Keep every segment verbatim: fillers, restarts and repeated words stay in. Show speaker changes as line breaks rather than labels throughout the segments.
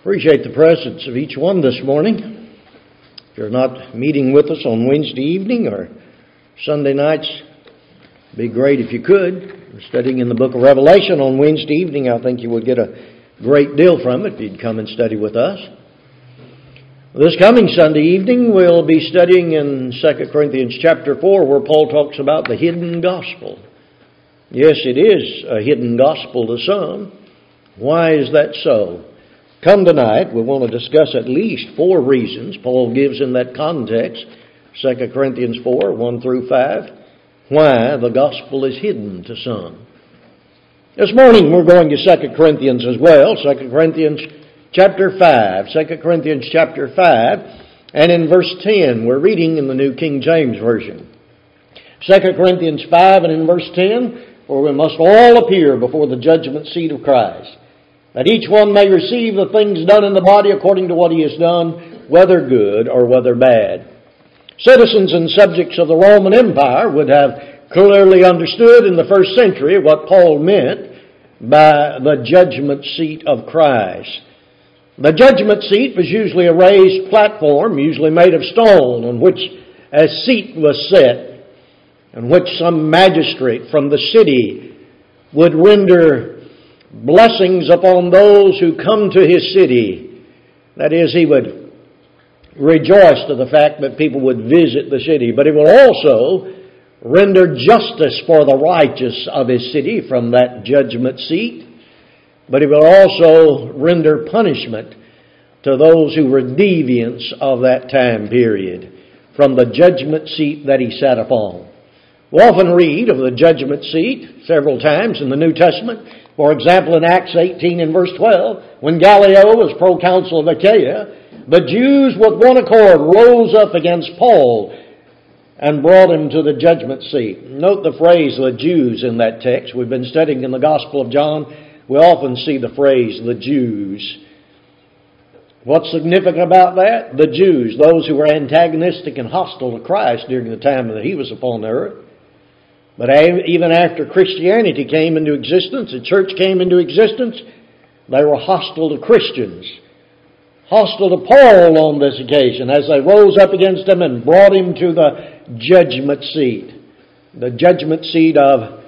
Appreciate the presence of each one this morning. If you're not meeting with us on Wednesday evening or Sunday nights, it'd be great if you could. We're studying in the book of Revelation on Wednesday evening. I think you would get a great deal from it if you'd come and study with us. This coming Sunday evening, we'll be studying in Second Corinthians chapter four, where Paul talks about the hidden gospel. Yes, it is a hidden gospel to some. Why is that so? Come tonight, we want to discuss at least four reasons Paul gives in that context, Second Corinthians four, one through five, why the gospel is hidden to some. This morning we're going to Second Corinthians as well, Second Corinthians chapter five, Second Corinthians chapter five, and in verse ten, we're reading in the New King James Version. Second Corinthians five and in verse ten, for we must all appear before the judgment seat of Christ, that each one may receive the things done in the body according to what he has done, whether good or whether bad. Citizens and subjects of the Roman Empire would have clearly understood in the first century what Paul meant by the judgment seat of Christ. The judgment seat was usually a raised platform, usually made of stone, on which a seat was set, on which some magistrate from the city would render blessings upon those who come to his city. That is, he would rejoice to the fact that people would visit the city, but he will also render justice for the righteous of his city from that judgment seat, but he will also render punishment to those who were deviants of that time period from the judgment seat that he sat upon. We often read of the judgment seat several times in the New Testament. For example, in Acts eighteen and verse twelve, when Gallio was proconsul of Achaia, the Jews with one accord rose up against Paul and brought him to the judgment seat. Note the phrase, the Jews, in that text. We've been studying in the Gospel of John. We often see the phrase, the Jews. What's significant about that? The Jews, those who were antagonistic and hostile to Christ during the time that he was upon the earth. But even after Christianity came into existence, the church came into existence, they were hostile to Christians. Hostile to Paul on this occasion as they rose up against him and brought him to the judgment seat. The judgment seat of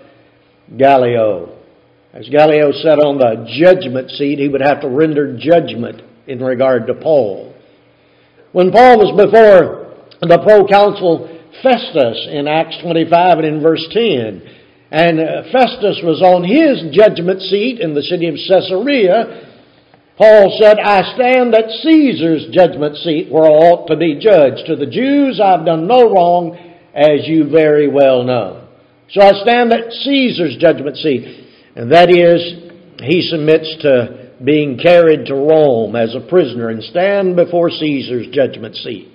Gallio. As Gallio sat on the judgment seat, he would have to render judgment in regard to Paul. When Paul was before the proconsul Festus in Acts twenty-five and in verse ten, and Festus was on his judgment seat in the city of Caesarea, Paul said, I stand at Caesar's judgment seat where I ought to be judged. To the Jews I've done no wrong, as you very well know. So I stand at Caesar's judgment seat. And that is, he submits to being carried to Rome as a prisoner and stand before Caesar's judgment seat.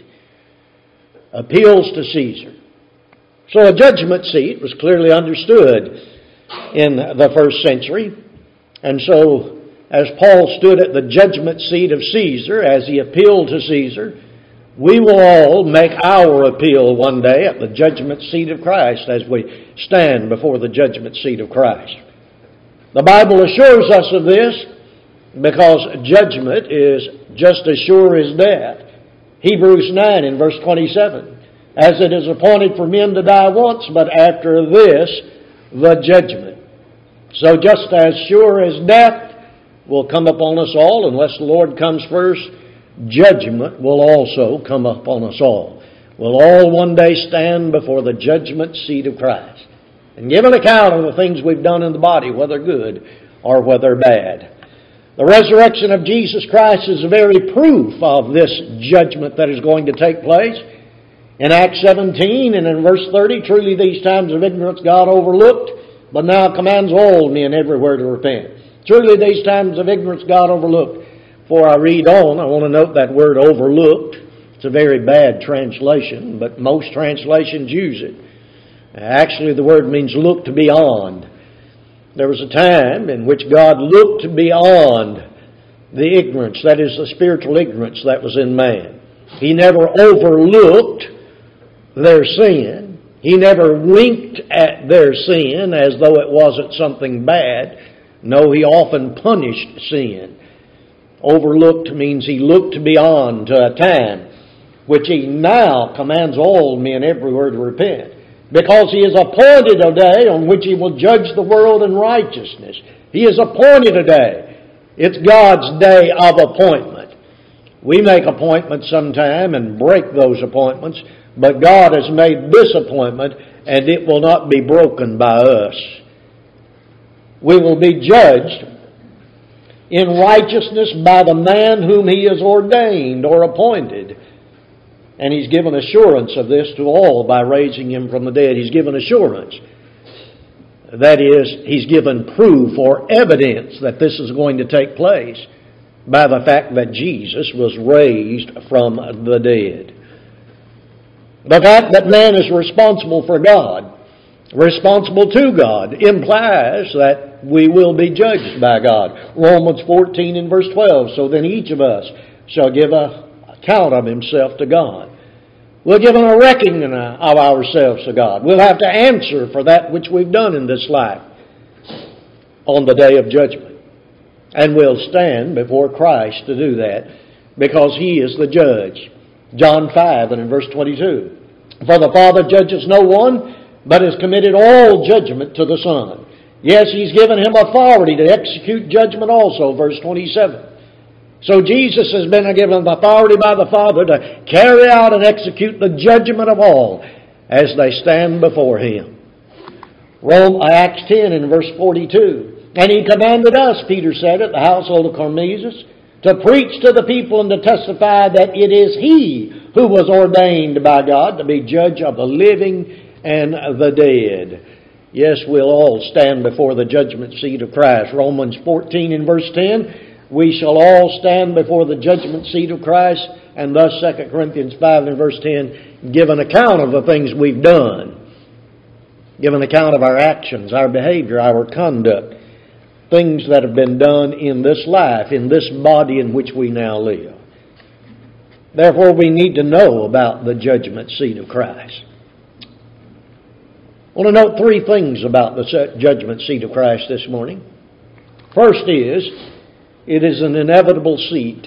Appeals to Caesar. So a judgment seat was clearly understood in the first century. And so as Paul stood at the judgment seat of Caesar, as he appealed to Caesar, we will all make our appeal one day at the judgment seat of Christ as we stand before the judgment seat of Christ. The Bible assures us of this because judgment is just as sure as death. Hebrews nine in verse twenty-seven, as it is appointed for men to die once, but after this, the judgment. So just as sure as death will come upon us all, unless the Lord comes first, judgment will also come upon us all. We'll all one day stand before the judgment seat of Christ and give an account of the things we've done in the body, whether good or whether bad. The resurrection of Jesus Christ is the very proof of this judgment that is going to take place. In Acts seventeen and in verse thirty, truly these times of ignorance God overlooked, but now commands all men everywhere to repent. Truly these times of ignorance God overlooked. Before I read on, I want to note that word overlooked. It's a very bad translation, but most translations use it. Actually, the word means looked beyond. There was a time in which God looked beyond the ignorance, that is the spiritual ignorance that was in man. He never overlooked their sin. He never winked at their sin as though it wasn't something bad. No, he often punished sin. Overlooked means He looked beyond to a time which He now commands all men everywhere to repent, because He has appointed a day on which He will judge the world in righteousness. He has appointed a day. It's God's day of appointment. We make appointments sometime and break those appointments, but God has made this appointment, and it will not be broken by us. We will be judged in righteousness by the man whom He has ordained or appointed. And He's given assurance of this to all by raising Him from the dead. He's given assurance. That is, He's given proof or evidence that this is going to take place by the fact that Jesus was raised from the dead. The fact that man is responsible for God, responsible to God, implies that we will be judged by God. Romans fourteen and verse twelve, so then each of us shall give an account of himself to God. We'll give a reckoning of ourselves to God. We'll have to answer for that which we've done in this life on the day of judgment. And we'll stand before Christ to do that, because He is the judge. John five and in verse twenty-two. For the Father judges no one, but has committed all judgment to the Son. Yes, He's given Him authority to execute judgment also, verse twenty-seven. So Jesus has been given authority by the Father to carry out and execute the judgment of all as they stand before Him. Rome, Acts ten and verse forty-two. And He commanded us, Peter said, at the household of Cornelius, to preach to the people and to testify that it is He who was ordained by God to be judge of the living and the dead. Yes, we'll all stand before the judgment seat of Christ. Romans fourteen and verse ten. We shall all stand before the judgment seat of Christ, and thus Second Corinthians five and verse ten, give an account of the things we've done. Give an account of our actions, our behavior, our conduct, things that have been done in this life, in this body in which we now live. Therefore, we need to know about the judgment seat of Christ. I want to note three things about the judgment seat of Christ this morning. First is, it is an inevitable seat.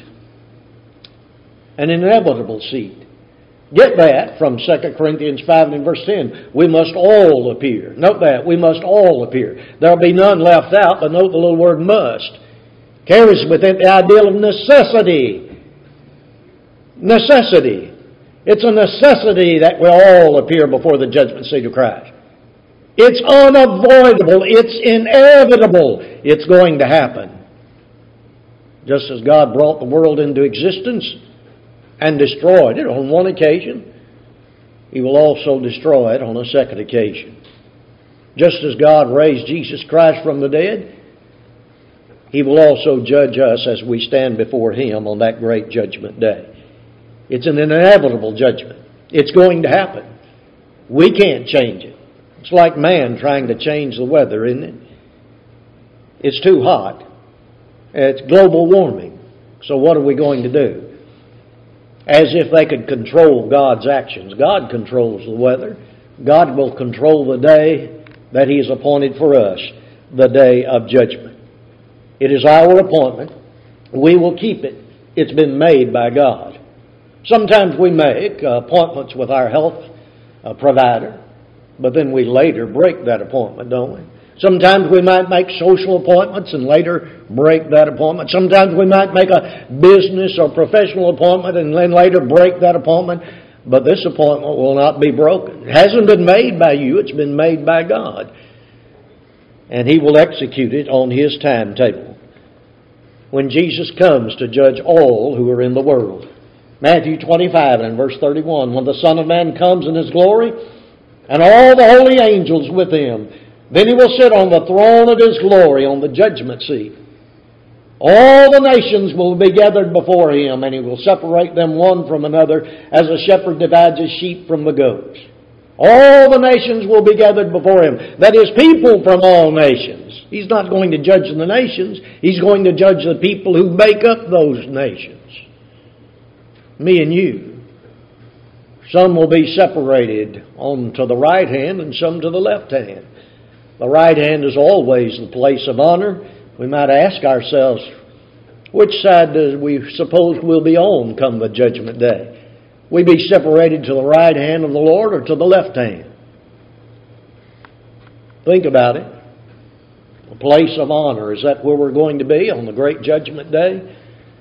An inevitable seat. Get that from Second Corinthians five and verse ten. We must all appear. Note that. We must all appear. There will be none left out, but note the little word must. Carries with it the idea of necessity. Necessity. It's a necessity that we all appear before the judgment seat of Christ. It's unavoidable. It's inevitable. It's going to happen. Just as God brought the world into existence and destroyed it on one occasion, He will also destroy it on a second occasion. Just as God raised Jesus Christ from the dead, He will also judge us as we stand before Him on that great judgment day. It's an inevitable judgment. It's going to happen. We can't change it. It's like man trying to change the weather, isn't it? It's too hot. It's global warming. So what are we going to do? As if they could control God's actions. God controls the weather. God will control the day that He has appointed for us, the day of judgment. It is our appointment. We will keep it. It's been made by God. Sometimes we make uh, appointments with our health uh, provider, but then we later break that appointment, don't we? Sometimes we might make social appointments and later break that appointment. Sometimes we might make a business or professional appointment and then later break that appointment. But this appointment will not be broken. It hasn't been made by you. It's been made by God. And He will execute it on His timetable when Jesus comes to judge all who are in the world. Matthew twenty-five and verse thirty-one. When the Son of Man comes in His glory and all the holy angels with Him, then He will sit on the throne of His glory on the judgment seat. All the nations will be gathered before Him, and He will separate them one from another as a shepherd divides his sheep from the goats. All the nations will be gathered before Him. That is, people from all nations. He's not going to judge the nations. He's going to judge the people who make up those nations. Me and you. Some will be separated on to the right hand and some to the left hand. The right hand is always the place of honor. We might ask ourselves, Which side do we suppose we'll be on come the judgment day? We be separated to the right hand of the Lord or to the left hand? Think about it. A place of honor. Is that where we're going to be on the great judgment day?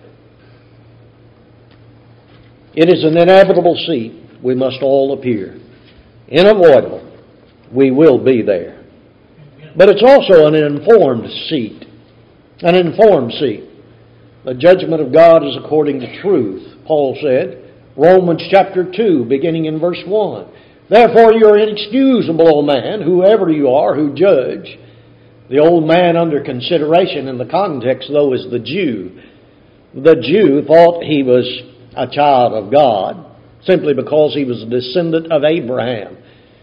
It is an inevitable seat. We must all appear. Unavoidable. We will be there. But it's also an informed seat. An informed seat. The judgment of God is according to truth, Paul said. Romans chapter two, beginning in verse one. Therefore you are inexcusable, O man, whoever you are, who judge. The old man under consideration in the context, though, is the Jew. The Jew thought he was a child of God simply because he was a descendant of Abraham.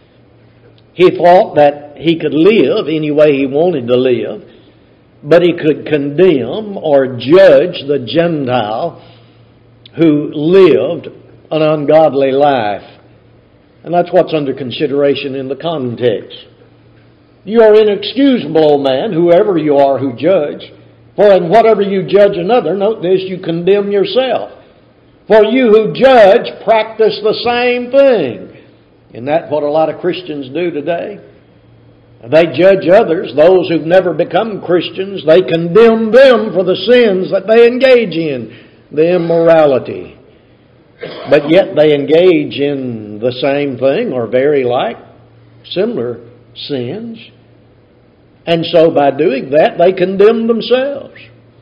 He thought that he could live any way he wanted to live, but he could condemn or judge the Gentile who lived an ungodly life. And that's what's under consideration in the context. You are inexcusable, O man, whoever you are who judge. For in whatever you judge another, note this, you condemn yourself. For you who judge practice the same thing. Isn't that what a lot of Christians do today? They judge others, those who've never become Christians. They condemn them for the sins that they engage in, the immorality. But yet they engage in the same thing or very like similar sins. And so by doing that, they condemn themselves.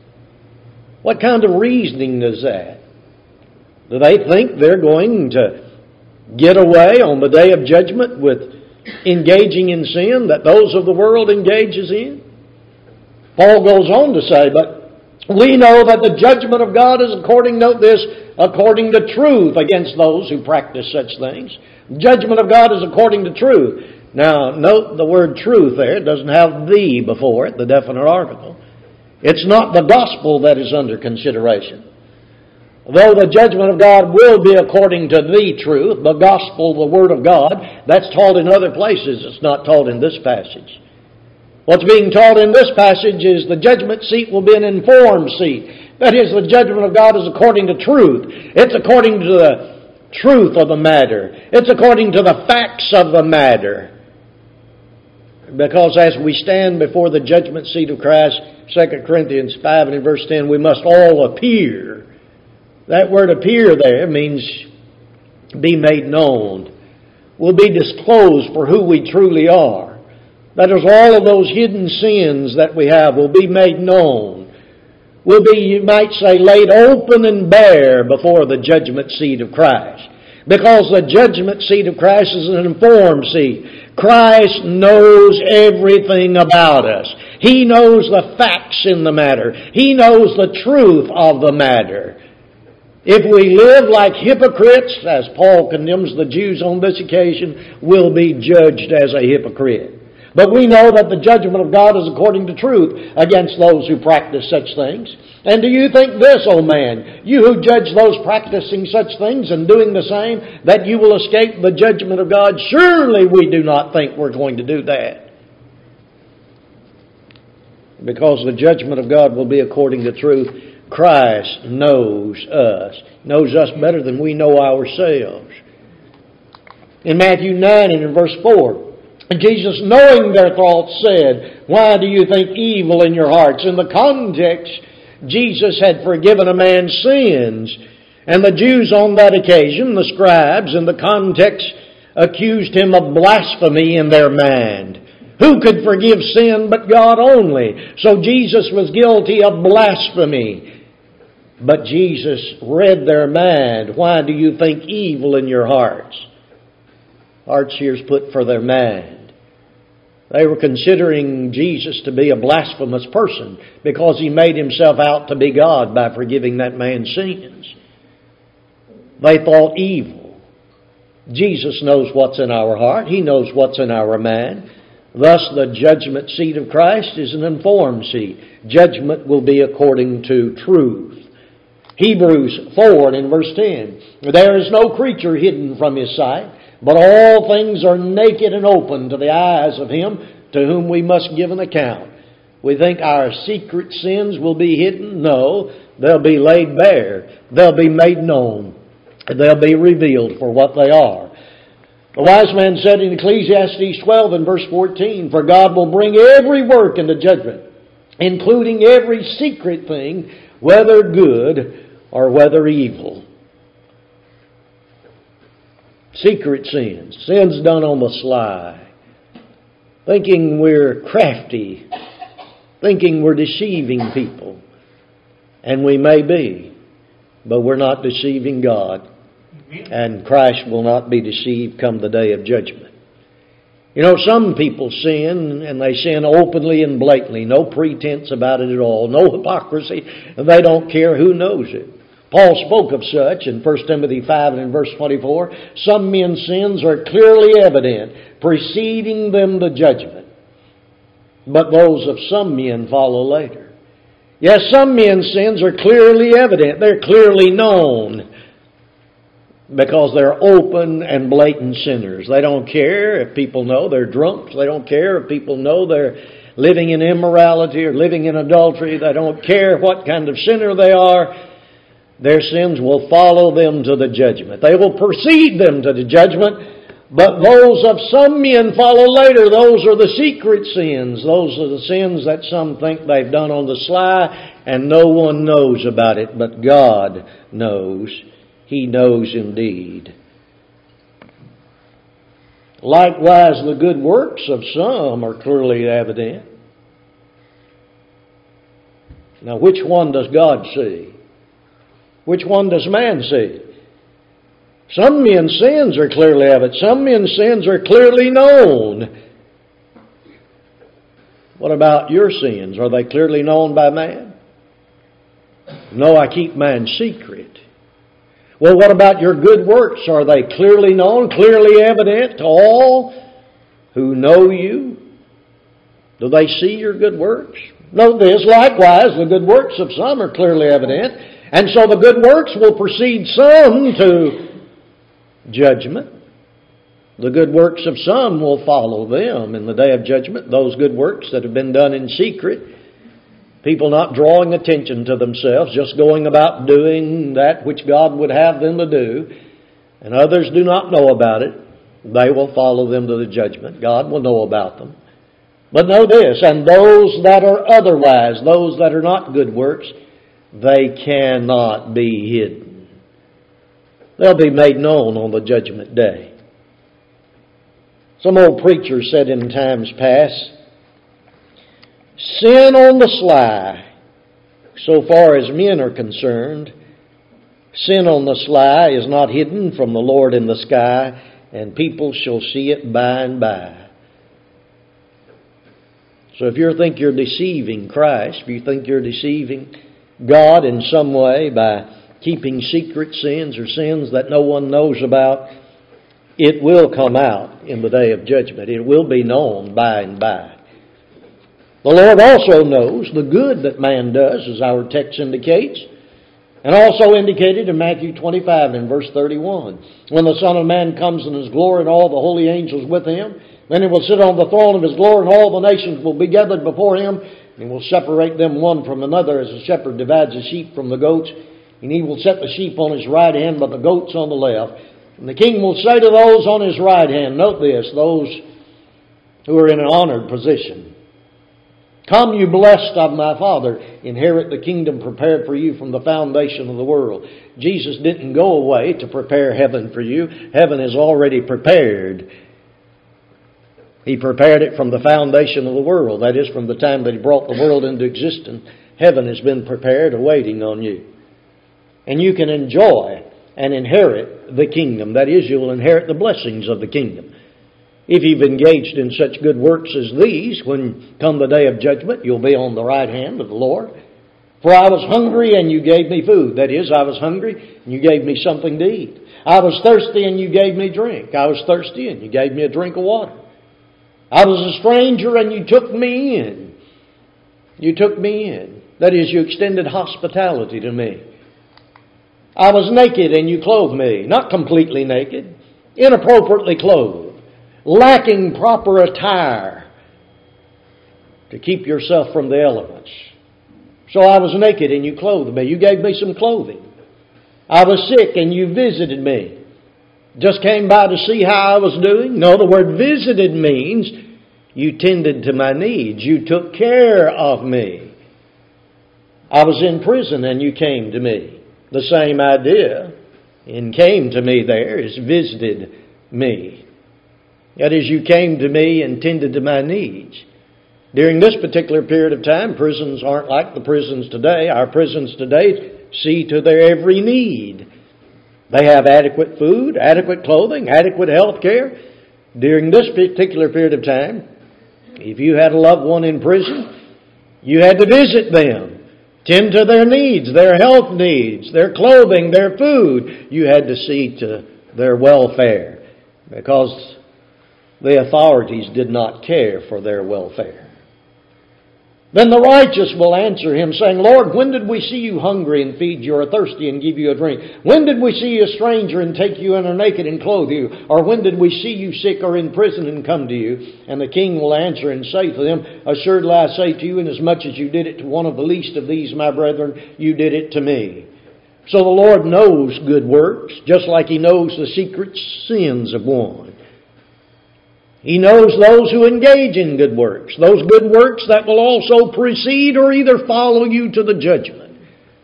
What kind of reasoning is that? Do they think they're going to get away on the day of judgment with engaging in sin that those of the world engages in? Paul goes on to say, but we know that the judgment of God is according, note this, according to truth against those who practice such things. Judgment of God is according to truth. Now, note the word truth there. It doesn't have the before it, the definite article. It's not the gospel that is under consideration. Though the judgment of God will be according to the truth, the gospel, the word of God, that's taught in other places. It's not taught in this passage. What's being taught in this passage is the judgment seat will be an informed seat. That is, the judgment of God is according to truth. It's according to the truth of the matter. It's according to the facts of the matter. Because as we stand before the judgment seat of Christ, Second Corinthians five and in verse ten, we must all appear. That word appear there means be made known. We'll be disclosed for who we truly are. That is, all of those hidden sins that we have will be made known. Will be, you might say, laid open and bare before the judgment seat of Christ. Because the judgment seat of Christ is an informed seat. Christ knows everything about us. He knows the facts in the matter. He knows the truth of the matter. If we live like hypocrites, as Paul condemns the Jews on this occasion, we'll be judged as a hypocrite. But we know that the judgment of God is according to truth against those who practice such things. And do you think this, O man, you who judge those practicing such things and doing the same, that you will escape the judgment of God? Surely we do not think we're going to do that. Because the judgment of God will be according to truth. Christ knows us. Knows us better than we know ourselves. In Matthew nine and in verse four, Jesus, knowing their thoughts, said, why do you think evil in your hearts? In the context, Jesus had forgiven a man's sins. And the Jews on that occasion, the scribes, in the context, accused him of blasphemy in their mind. Who could forgive sin but God only? So Jesus was guilty of blasphemy. But Jesus read their mind. Why do you think evil in your hearts? Hearts here's put for their mind. They were considering Jesus to be a blasphemous person because he made himself out to be God by forgiving that man's sins. They thought evil. Jesus knows what's in our heart. He knows what's in our mind. Thus, the judgment seat of Christ is an informed seat. Judgment will be according to truth. Hebrews four and in verse ten, there is no creature hidden from his sight, but all things are naked and open to the eyes of him to whom we must give an account. We think our secret sins will be hidden. No, They'll be laid bare. They'll be made known. They'll be revealed for what they are. The wise man said in Ecclesiastes twelve and verse fourteen, "For God will bring every work into judgment, including every secret thing, whether good or whether evil." Secret sins, sins done on the sly, thinking we're crafty, thinking we're deceiving people. And we may be, but we're not deceiving God. And Christ will not be deceived come the day of judgment. You know, some people sin, and they sin openly and blatantly. No pretense about it at all. No hypocrisy. And they don't care who knows it. Paul spoke of such in First Timothy five and in verse twenty-four. Some men's sins are clearly evident, preceding them the judgment. But those of some men follow later. Yes, some men's sins are clearly evident. They're clearly known. Because they're open and blatant sinners. They don't care if people know they're drunks. They don't care if people know they're living in immorality or living in adultery. They don't care what kind of sinner they are. Their sins will follow them to the judgment. They will precede them to the judgment. But those of some men follow later. Those are the secret sins. Those are the sins that some think they've done on the sly and no one knows about it. But God knows. He knows indeed. Likewise, the good works of some are clearly evident. Now, which one does God see? Which one does man see? Some men's sins are clearly evident. Some men's sins are clearly known. What about your sins? Are they clearly known by man? No, I keep mine secret. Well, what about your good works? Are they clearly known, clearly evident to all who know you? Do they see your good works? Note this, likewise, the good works of some are clearly evident, and so the good works will precede some to judgment. The good works of some will follow them in the day of judgment, those good works that have been done in secret. People not drawing attention to themselves, just going about doing that which God would have them to do, and others do not know about it. They will follow them to the judgment. God will know about them. But know this, and those that are otherwise, those that are not good works, they cannot be hidden. They'll be made known on the judgment day. Some old preacher said in times past, sin on the sly, so far as men are concerned, sin on the sly is not hidden from the Lord in the sky, and people shall see it by and by. So if you think you're deceiving Christ, if you think you're deceiving God in some way by keeping secret sins or sins that no one knows about, it will come out in the day of judgment. It will be known by and by. The Lord also knows the good that man does, as our text indicates, and also indicated in Matthew twenty-five and verse thirty-one. When the Son of Man comes in His glory and all the holy angels with Him, then He will sit on the throne of His glory, and all the nations will be gathered before Him, and He will separate them one from another, as a shepherd divides the sheep from the goats. And He will set the sheep on His right hand, but the goats on the left. And the King will say to those on His right hand, note this, those who are in an honored position, come, you blessed of my Father, inherit the kingdom prepared for you from the foundation of the world. Jesus didn't go away to prepare heaven for you. Heaven is already prepared. He prepared it from the foundation of the world. That is, from the time that He brought the world into existence. Heaven has been prepared, awaiting on you. And you can enjoy and inherit the kingdom. That is, you'll inherit the blessings of the kingdom. If you've engaged in such good works as these, when come the day of judgment, you'll be on the right hand of the Lord. For I was hungry and you gave me food. That is, I was hungry and you gave me something to eat. I was thirsty and you gave me drink. I was thirsty and you gave me a drink of water. I was a stranger and you took me in. You took me in. That is, you extended hospitality to me. I was naked and you clothed me. Not completely naked. Inappropriately clothed. Lacking proper attire to keep yourself from the elements. So I was naked and you clothed me. You gave me some clothing. I was sick and you visited me. Just came by to see how I was doing? No, the word visited means you tended to my needs. You took care of me. I was in prison and you came to me. The same idea. And came to me there is visited me. That is, you came to me and tended to my needs. During this particular period of time, prisons aren't like the prisons today. Our prisons today see to their every need. They have adequate food, adequate clothing, adequate health care. During this particular period of time, if you had a loved one in prison, you had to visit them, tend to their needs, their health needs, their clothing, their food. You had to see to their welfare because the authorities did not care for their welfare. Then the righteous will answer him, saying, Lord, when did we see you hungry and feed you, or thirsty and give you a drink? When did we see you a stranger and take you in, or naked and clothe you? Or when did we see you sick or in prison and come to you? And the king will answer and say to them, Assuredly I say to you, inasmuch as you did it to one of the least of these, my brethren, you did it to me. So the Lord knows good works, just like He knows the secret sins of one. He knows those who engage in good works, those good works that will also precede or either follow you to the judgment.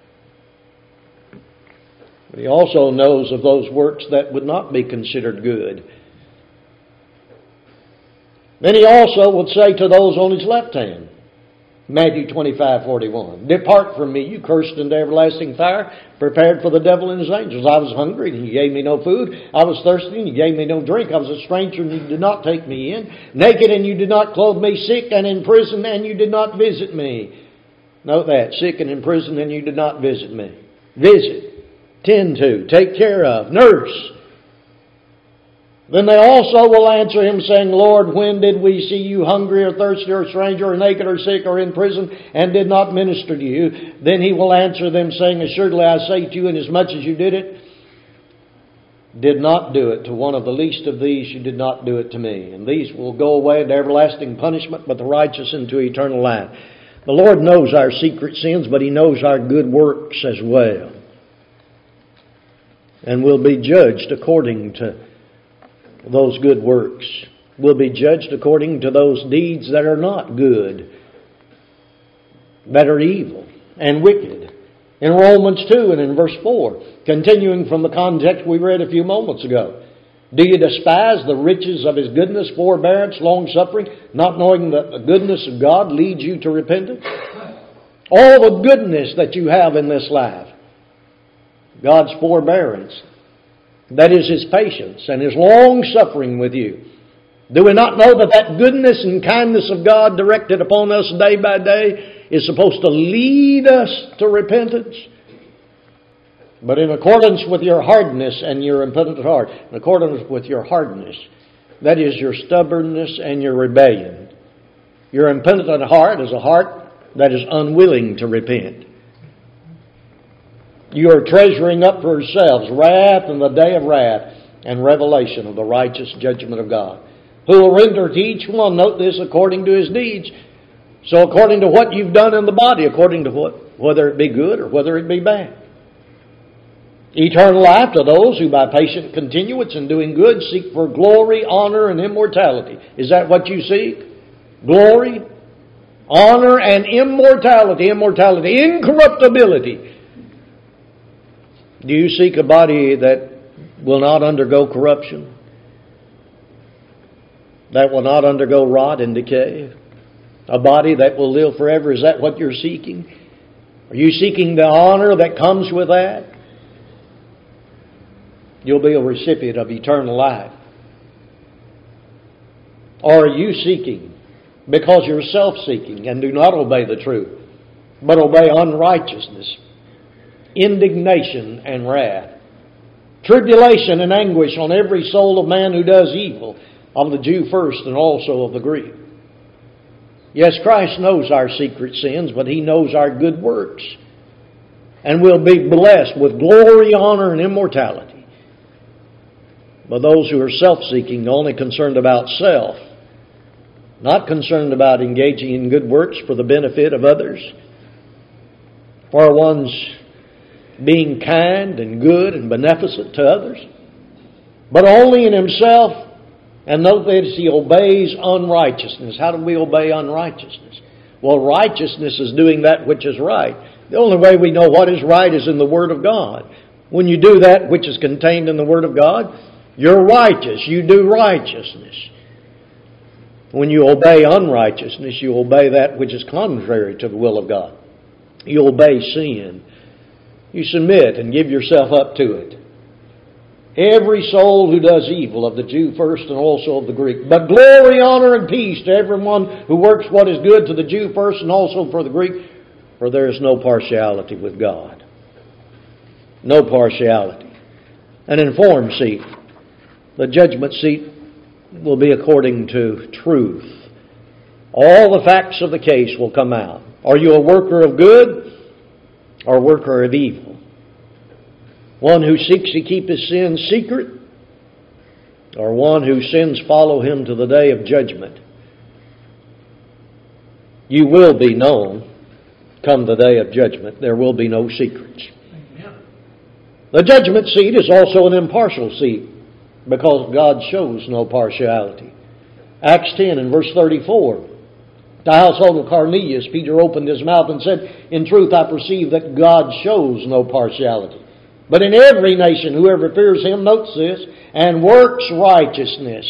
But He also knows of those works that would not be considered good. Then He also would say to those on His left hand, Matthew twenty-five forty-one, Depart from me, you cursed, into everlasting fire, prepared for the devil and his angels. I was hungry, and you gave me no food. I was thirsty, and you gave me no drink. I was a stranger, and you did not take me in. Naked, and you did not clothe me. Sick and in prison, and you did not visit me. Note that, sick and in prison, and you did not visit me. Visit, tend to, take care of, nurse. Then they also will answer him, saying, Lord, when did we see you hungry or thirsty or stranger or naked or sick or in prison and did not minister to you? Then He will answer them, saying, Assuredly I say to you, inasmuch as you did it, did not do it to one of the least of these, you did not do it to me. And these will go away into everlasting punishment, but the righteous into eternal life. The Lord knows our secret sins, but He knows our good works as well. And will be judged according to those good works. Will be judged according to those deeds that are not good, that are evil and wicked. In Romans two and in verse four, continuing from the context we read a few moments ago, do you despise the riches of His goodness, forbearance, long-suffering, not knowing that the goodness of God leads you to repentance? All the goodness that you have in this life, God's forbearance, that is His patience and His long-suffering with you. Do we not know that that goodness and kindness of God directed upon us day by day is supposed to lead us to repentance? But in accordance with your hardness and your impenitent heart, in accordance with your hardness, that is your stubbornness and your rebellion. Your impenitent heart is a heart that is unwilling to repent. You are treasuring up for yourselves wrath in the day of wrath and revelation of the righteous judgment of God, who will render to each one, note this, according to his deeds. So according to what you've done in the body, according to what, whether it be good or whether it be bad. Eternal life to those who by patient continuance in doing good seek for glory, honor, and immortality. Is that what you seek? Glory, honor, and immortality. Immortality, incorruptibility. Do you seek a body that will not undergo corruption? That will not undergo rot and decay? A body that will live forever? Is that what you're seeking? Are you seeking the honor that comes with that? You'll be a recipient of eternal life. Or are you seeking because you're self-seeking and do not obey the truth, but obey unrighteousness, indignation and wrath, tribulation and anguish on every soul of man who does evil, of the Jew first and also of the Greek? Yes, Christ knows our secret sins, but He knows our good works. And we'll be blessed with glory, honor, and immortality. But those who are self-seeking, only concerned about self, not concerned about engaging in good works for the benefit of others, for one's being kind and good and beneficent to others, but only in himself. And note that he obeys unrighteousness. How do we obey unrighteousness? Well, righteousness is doing that which is right. The only way we know what is right is in the Word of God. When you do that which is contained in the Word of God, you're righteous. You do righteousness. When you obey unrighteousness, you obey that which is contrary to the will of God. You obey sin. You submit and give yourself up to it. Every soul who does evil, of the Jew first and also of the Greek. But glory, honor, and peace to everyone who works what is good, to the Jew first and also for the Greek. For there is no partiality with God. No partiality. An informed seat. The judgment seat will be according to truth. All the facts of the case will come out. Are you a worker of good or a worker of evil? One who seeks to keep his sins secret, or one whose sins follow him to the day of judgment? You will be known come the day of judgment. There will be no secrets. Amen. The judgment seat is also an impartial seat, because God shows no partiality. Acts ten and verse thirty-four. The household of Cornelius, Peter opened his mouth and said, "In truth I perceive that God shows no partiality. But in every nation, whoever fears Him," notes this, "and works righteousness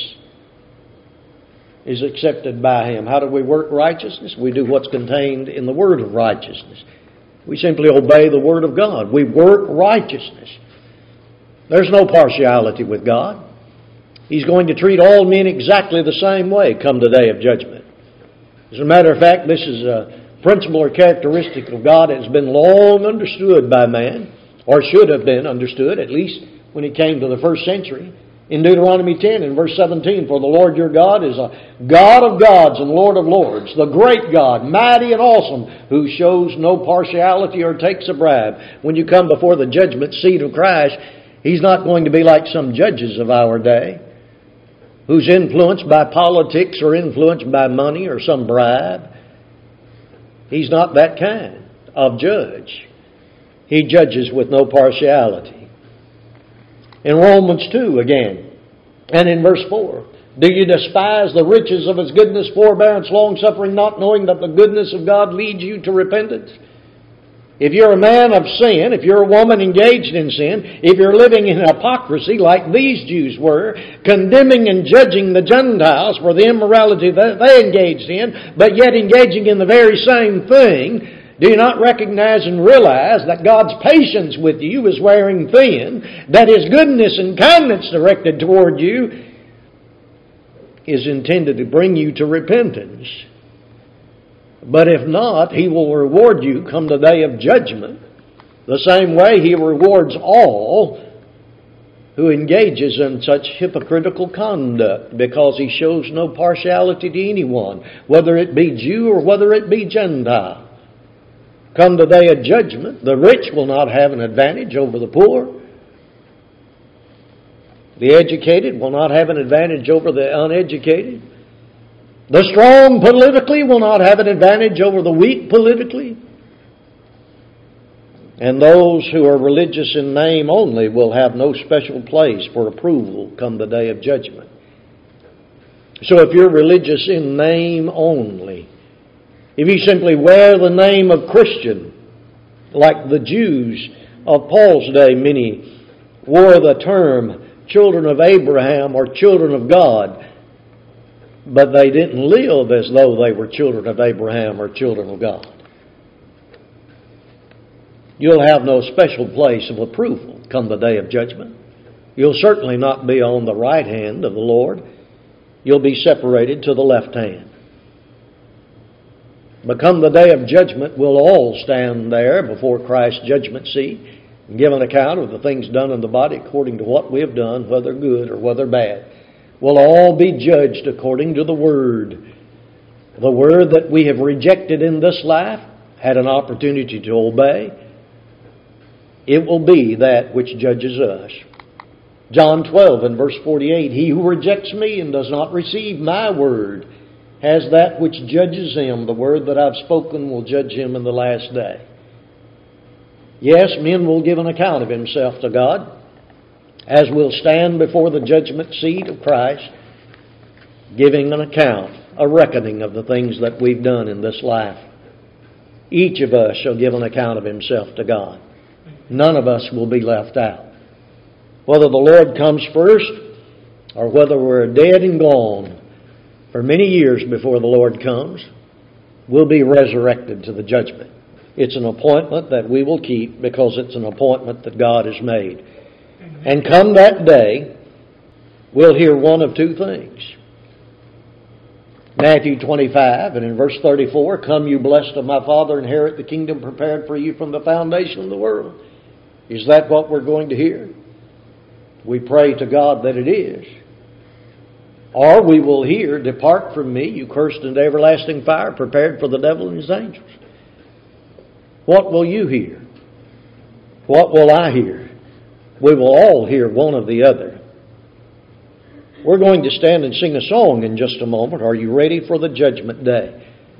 is accepted by Him." How do we work righteousness? We do what's contained in the Word of righteousness. We simply obey the Word of God. We work righteousness. There's no partiality with God. He's going to treat all men exactly the same way come the day of judgment. As a matter of fact, this is a principle or characteristic of God that has been long understood by man, or should have been understood, at least when it came to the first century. In Deuteronomy ten and verse seventeen, "For the Lord your God is a God of gods and Lord of lords, the great God, mighty and awesome, who shows no partiality or takes a bribe." When you come before the judgment seat of Christ, He's not going to be like some judges of our day, who's influenced by politics or influenced by money or some bribe. He's not that kind of judge. He judges with no partiality. In Romans two again, and in verse four, "Do you despise the riches of His goodness, forbearance, long-suffering, not knowing that the goodness of God leads you to repentance?" If you're a man of sin, if you're a woman engaged in sin, if you're living in hypocrisy like these Jews were, condemning and judging the Gentiles for the immorality that they engaged in, but yet engaging in the very same thing, do you not recognize and realize that God's patience with you is wearing thin, that His goodness and kindness directed toward you is intended to bring you to repentance? But if not, He will reward you come the day of judgment the same way He rewards all who engages in such hypocritical conduct, because He shows no partiality to anyone, whether it be Jew or whether it be Gentile. Come the day of judgment, the rich will not have an advantage over the poor. The educated will not have an advantage over the uneducated. The strong politically will not have an advantage over the weak politically. And those who are religious in name only will have no special place for approval come the day of judgment. So if you're religious in name only, if you simply wear the name of Christian, like the Jews of Paul's day, many wore the term children of Abraham or children of God, but they didn't live as though they were children of Abraham or children of God, you'll have no special place of approval come the day of judgment. You'll certainly not be on the right hand of the Lord. You'll be separated to the left hand. But come the day of judgment, we'll all stand there before Christ's judgment seat and give an account of the things done in the body according to what we have done, whether good or whether bad. We'll all be judged according to the Word. The Word that we have rejected in this life, had an opportunity to obey, it will be that which judges us. John twelve and verse forty-eight, "He who rejects me and does not receive my word has that which judges him. The word that I've spoken will judge him in the last day." Yes, men will give an account of himself to God, as will stand before the judgment seat of Christ, giving an account, a reckoning of the things that we've done in this life. Each of us shall give an account of himself to God. None of us will be left out. Whether the Lord comes first or whether we're dead and gone for many years before the Lord comes, we'll be resurrected to the judgment. It's an appointment that we will keep because it's an appointment that God has made. And come that day, we'll hear one of two things. Matthew twenty-five and in verse thirty-four, "Come, you blessed of my Father, inherit the kingdom prepared for you from the foundation of the world." Is that what we're going to hear? We pray to God that it is. Or we will hear, "Depart from me, you cursed, into everlasting fire, prepared for the devil and his angels." What will you hear? What will I hear? We will all hear one or the other. We're going to stand and sing a song in just a moment. Are you ready for the judgment day?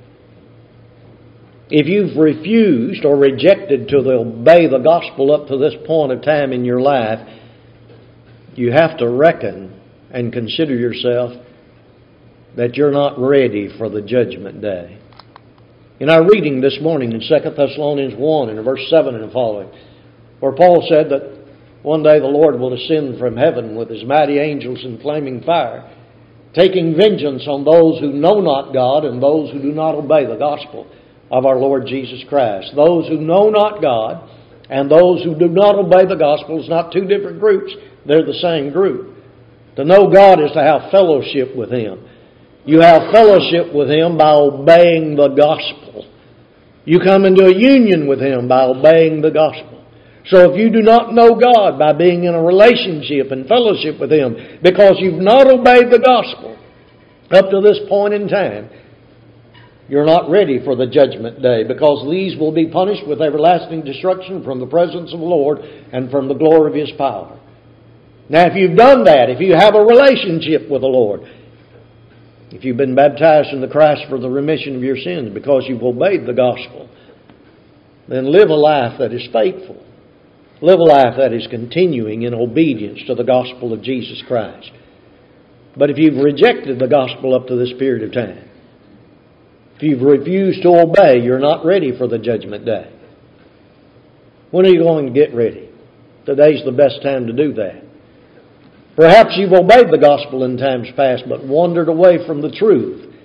If you've refused or rejected to obey the gospel up to this point of time in your life, you have to reckon and consider yourself that you're not ready for the judgment day. In our reading this morning in Second Thessalonians one and verse seven and following, where Paul said that one day the Lord will ascend from heaven with his mighty angels in flaming fire, taking vengeance on those who know not God and those who do not obey the gospel of our Lord Jesus Christ. Those who know not God and those who do not obey the gospel is not two different groups. They're the same group. To know God is to have fellowship with Him. You have fellowship with Him by obeying the gospel. You come into a union with Him by obeying the gospel. So if you do not know God by being in a relationship and fellowship with Him because you've not obeyed the gospel up to this point in time, you're not ready for the judgment day, because these will be punished with everlasting destruction from the presence of the Lord and from the glory of His power. Now, if you've done that, if you have a relationship with the Lord, if you've been baptized into Christ for the remission of your sins because you've obeyed the gospel, then live a life that is faithful. Live a life that is continuing in obedience to the gospel of Jesus Christ. But if you've rejected the gospel up to this period of time, if you've refused to obey, you're not ready for the judgment day. When are you going to get ready? Today's the best time to do that. Perhaps you've obeyed the gospel in times past but wandered away from the truth.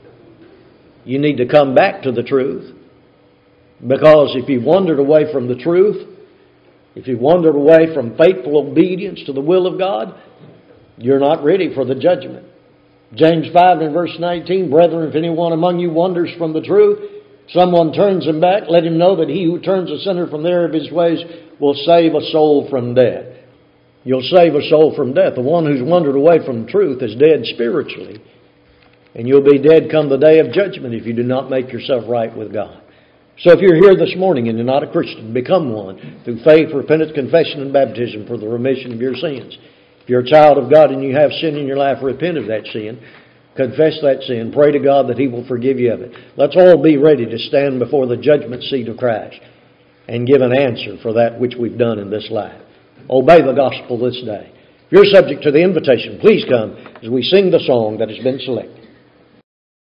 You need to come back to the truth, because if you've wandered away from the truth, if you've wandered away from faithful obedience to the will of God, you're not ready for the judgment. James five and verse nineteen, "Brethren, if anyone among you wanders from the truth, someone turns him back, let him know that he who turns a sinner from the error of his ways will save a soul from death." You'll save a soul from death. The one who's wandered away from truth is dead spiritually. And you'll be dead come the day of judgment if you do not make yourself right with God. So if you're here this morning and you're not a Christian, become one through faith, repentance, confession, and baptism for the remission of your sins. If you're a child of God and you have sin in your life, repent of that sin. Confess that sin. Pray to God that He will forgive you of it. Let's all be ready to stand before the judgment seat of Christ and give an answer for that which we've done in this life. Obey the gospel this day. If you're subject to the invitation, please come as we sing the song that has been selected.